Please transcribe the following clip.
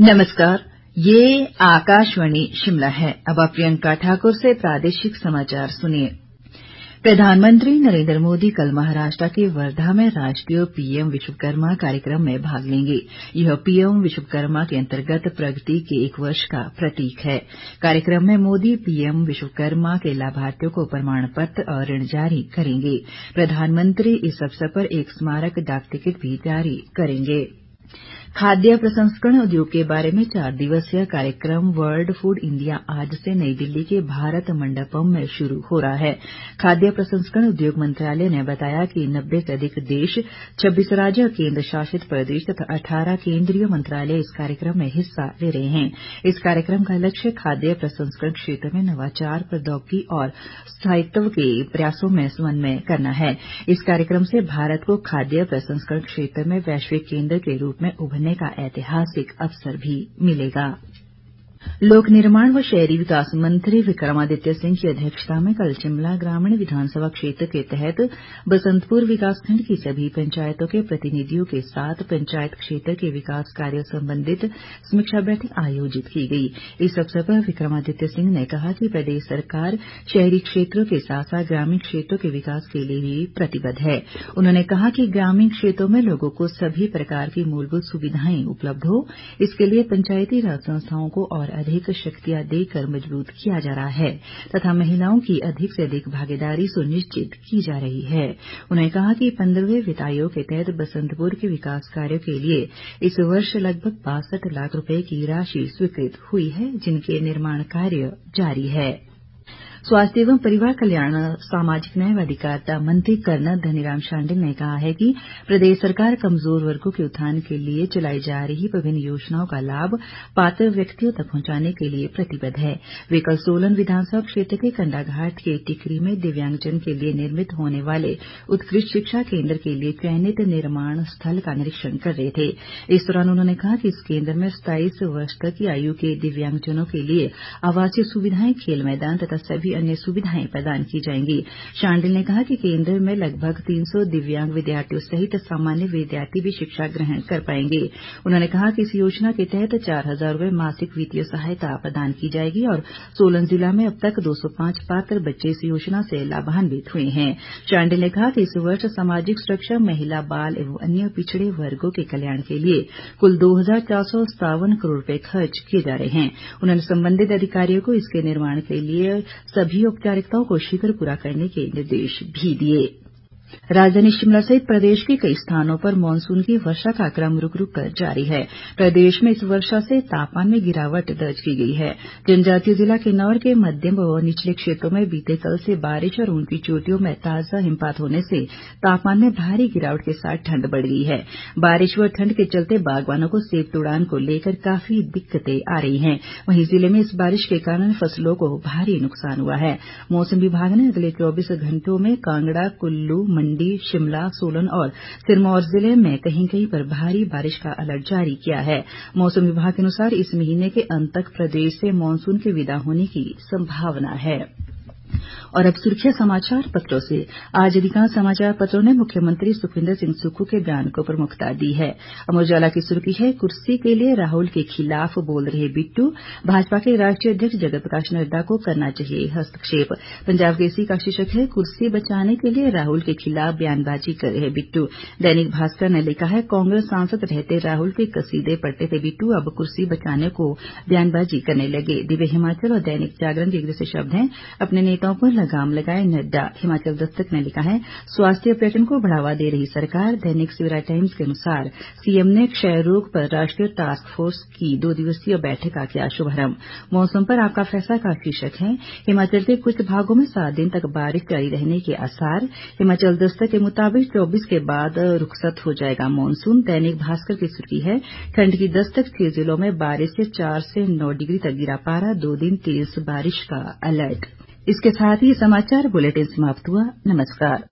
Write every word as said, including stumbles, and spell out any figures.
नमस्कार, ये आकाशवाणी शिमला है। अब आप प्रियंका ठाकुर से प्रादेशिक समाचार सुनिए। प्रधानमंत्री नरेंद्र मोदी कल महाराष्ट्र के वर्धा में राष्ट्रीय पीएम विश्वकर्मा कार्यक्रम में भाग लेंगे। यह पीएम विश्वकर्मा के अंतर्गत प्रगति के एक वर्ष का प्रतीक है। कार्यक्रम में मोदी पीएम विश्वकर्मा के लाभार्थियों को प्रमाण पत्र और ऋण जारी करेंगे। प्रधानमंत्री इस अवसर पर एक स्मारक डाक टिकट भी जारी करेंगे। खाद्य प्रसंस्करण उद्योग के बारे में चार दिवसीय कार्यक्रम वर्ल्ड फूड इंडिया आज से नई दिल्ली के भारत मंडपम में शुरू हो रहा है। खाद्य प्रसंस्करण उद्योग मंत्रालय ने बताया कि नब्बे से अधिक देश, छब्बीस राज्य और केंद्र शासित प्रदेश तथा अठारह केंद्रीय मंत्रालय इस कार्यक्रम में हिस्सा ले रहे हैं। इस कार्यक्रम का लक्ष्य खाद्य प्रसंस्करण क्षेत्र में नवाचार, प्रौद्योगिकी और स्थायित्व के प्रयासों में समन्वय करना है। इस कार्यक्रम से भारत को खाद्य प्रसंस्करण क्षेत्र में वैश्विक केंद्र के रूप में उभरने का ऐतिहासिक अवसर भी मिलेगा। लोक निर्माण व शहरी विकास मंत्री विक्रमादित्य सिंह की अध्यक्षता में कल शिमला ग्रामीण विधानसभा क्षेत्र के तहत बसंतपुर विकासखंड की सभी पंचायतों के प्रतिनिधियों के साथ पंचायत क्षेत्र के विकास कार्य संबंधित समीक्षा बैठक आयोजित की गई। इस अवसर पर विक्रमादित्य सिंह ने कहा कि प्रदेश सरकार शहरी क्षेत्रों के साथ साथ ग्रामीण क्षेत्रों के विकास के लिए भी प्रतिबद्ध है। उन्होंने कहा कि ग्रामीण क्षेत्रों में लोगों को सभी प्रकार की मूलभूत सुविधाएं उपलब्ध हो, इसके लिए पंचायती राज संस्थाओं को और अधिक शक्तियां देकर मजबूत किया जा रहा है तथा महिलाओं की अधिक से अधिक भागीदारी सुनिश्चित की जा रही है। उन्होंने कहा कि पंद्रहवें वित्त आयोग के तहत बसंतपुर के विकास कार्यों के लिए इस वर्ष लगभग बासठ लाख रुपए की राशि स्वीकृत हुई है, जिनके निर्माण कार्य जारी है। स्वास्थ्य एवं परिवार कल्याण, सामाजिक न्याय व अधिकारिता मंत्री कर्नल धनीराम शांडिल ने कहा है कि प्रदेश सरकार कमजोर वर्गों के उत्थान के लिए चलाई जा रही विभिन्न योजनाओं का लाभ पात्र व्यक्तियों तक पहुंचाने के लिए प्रतिबद्ध है। वे कल सोलन विधानसभा क्षेत्र के कंडाघाट के टिकरी में दिव्यांगजन के लिए निर्मित होने वाले उत्कृष्ट शिक्षा केंद्र के लिए चयनित निर्माण स्थल का निरीक्षण कर रहे थे। इस दौरान उन्होंने कहा कि इस केंद्र में सताईस वर्ष तक की आयु के दिव्यांगजनों के लिए आवासीय सुविधाएं, खेल मैदान तथा सभी अन्य सुविधाएं प्रदान की जाएंगी। शांडिल ने कहा कि केंद्र में लगभग तीन सौ दिव्यांग विद्यार्थियों सहित सामान्य विद्यार्थी भी शिक्षा ग्रहण कर पाएंगे। उन्होंने कहा कि इस योजना के तहत चार हजार रुपए मासिक वित्तीय सहायता प्रदान की जाएगी और सोलन जिला में अब तक दो सौ पांच पात्र बच्चे इस योजना से लाभान्वित हुए हैं। शांडिल ने कहा कि इस वर्ष सामाजिक सुरक्षा, महिला, बाल एवं अन्य पिछड़े वर्गों के कल्याण के लिए कुल दो हजार चार सौ सत्तावन करोड़ रुपए खर्च किए जा रहे हैं। उन्होंने संबंधित अधिकारियों को इसके निर्माण के लिए सभी औपचारिकताओं को शीघ्र पूरा करने के निर्देश भी दिए। राजधानी शिमला सहित प्रदेश के कई स्थानों पर मानसून की वर्षा का क्रम रुक रुक कर जारी है। प्रदेश में इस वर्षा से तापमान में गिरावट दर्ज की गई है। जनजातीय जिला किन्नौर के मध्यम व निचले क्षेत्रों में बीते कल से बारिश और ऊंची चोटियों में ताजा हिमपात होने से तापमान में भारी गिरावट के साथ ठंड बढ़ गई है। बारिश व ठंड के चलते बागवानों को सेब तुड़ान को लेकर काफी दिक्कतें आ रही हैं। वहीं जिले में इस बारिश के कारण फसलों को भारी नुकसान हुआ है। मौसम विभाग ने अगले चौबीस घंटों में कांगड़ा, कुल्लू, मंडी, शिमला, सोलन और सिरमौर जिले में कहीं कहीं पर भारी बारिश का अलर्ट जारी किया है। मौसम विभाग के अनुसार इस महीने के अंत तक प्रदेश से मानसून के विदा होने की संभावना है। और अब सुर्खियां समाचार पत्रों से। आज अधिकांश समाचार पत्रों ने मुख्यमंत्री सुखविंदर सिंह सुक्खू के बयान को प्रमुखता दी है। अमर उजाला की सुर्खी है, कुर्सी के लिए राहुल के खिलाफ बोल रहे बिट्टू, भाजपा के राष्ट्रीय अध्यक्ष जगत प्रकाश नड्डा को करना चाहिए हस्तक्षेप। पंजाब केसरी का शीर्षक है, कुर्सी बचाने के लिए राहुल के खिलाफ बयानबाजी कर रहे बिट्टू। दैनिक भास्कर ने लिखा है, कांग्रेस सांसद रहते राहुल के कसीदे पढ़ते थे बिट्टू, अब कुर्सी बचाने को बयानबाजी करने लगे। दिव्य हिमाचल और दैनिक जागरण के जैसे शब्द हैं, अपने नेताओं पर लगाम लगाए नड्डा। हिमाचल दस्तक ने लिखा है, स्वास्थ्य पर्यटन को बढ़ावा दे रही सरकार। दैनिक सवेरा टाइम्स के अनुसार सीएम ने क्षय रोग पर राष्ट्रीय टास्क फोर्स की दो दिवसीय बैठक का किया शुभारंभ। मौसम पर आपका फैसला का शीर्षक है, हिमाचल के कुछ भागों में सात दिन तक बारिश जारी रहने के आसार। हिमाचल दस्तक के मुताबिक चौबीस के बाद रुखसत हो जाएगा मानसून। दैनिक भास्कर की सुर्खी है, ठंड की दस्तक, छह जिलों में बारिश से चार से नौ डिग्री तक गिरा पारा, दो दिन तेज बारिश का अलर्ट। इसके साथ ही समाचार बुलेटिन समाप्त हुआ। नमस्कार।